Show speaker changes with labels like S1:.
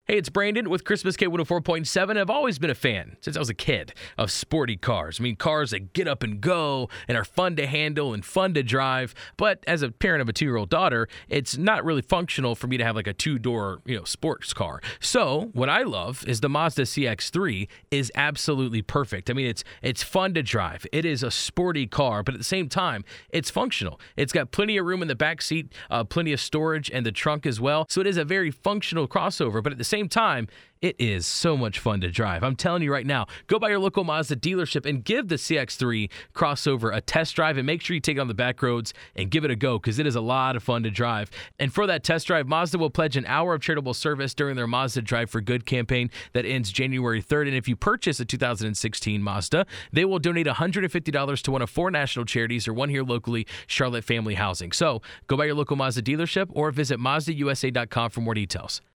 S1: Hey, it's Brandon with Christmas K104.7. I've always been a fan, since I was a kid, of sporty cars. I mean, cars that get up and go and are fun to handle and fun to drive. But as a parent of a 2-year-old daughter, it's not really functional for me to have like a 2-door, sports car. So what I love is the Mazda CX-3 is absolutely perfect. I mean, it's fun to drive. It is a sporty car, but at the same time, it's functional. It's got plenty of room in the back seat, plenty of storage, and the trunk as well. So it is a very functional crossover, but at the same time, it is so much fun to drive. I'm telling you right now, go by your local Mazda dealership and give the CX-3 crossover a test drive, and make sure you take it on the back roads and give it a go, because it is a lot of fun to drive. And for that test drive, Mazda will pledge an hour of charitable service during their Mazda Drive for Good campaign that ends January 3rd. And if you purchase a 2016 Mazda, they will donate $150 to one of 4 national charities, or one here locally, Charlotte Family Housing. So go by your local Mazda dealership or visit MazdaUSA.com for more details.